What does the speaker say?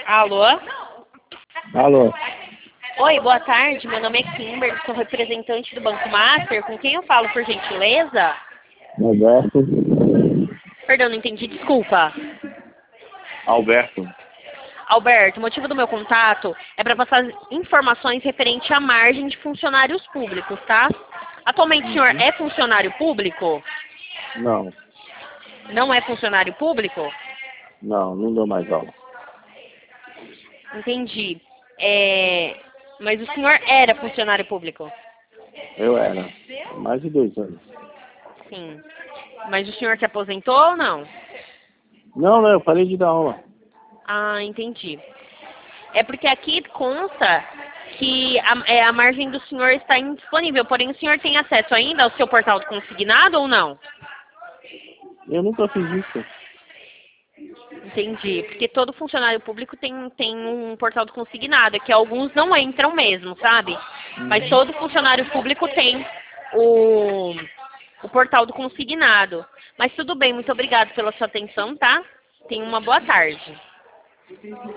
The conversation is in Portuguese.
Alô? Alô, Oi, boa tarde. Meu nome é Kimber, sou representante do Banco Master. Com quem eu falo, por gentileza? Alberto. Perdão, não entendi, desculpa. Alberto. Alberto, o motivo do meu contato é para passar informações referente à margem de funcionários públicos, tá? Atualmente o senhor é funcionário público? Não, Não é funcionário público? não dou mais aula. Entendi. Mas o senhor era funcionário público? Eu era. Há mais de 2 anos. Sim. Mas o senhor se aposentou ou não? Não, eu parei de dar aula. Ah, entendi. É porque aqui consta que a margem do senhor está indisponível, porém o senhor tem acesso ainda ao seu portal do consignado ou não? Eu nunca fiz isso. Entendi. Porque todo funcionário público tem um portal do consignado, que alguns não entram mesmo, sabe? Mas todo funcionário público tem o portal do consignado. Mas tudo bem, muito obrigado pela sua atenção, tá? Tenha uma boa tarde.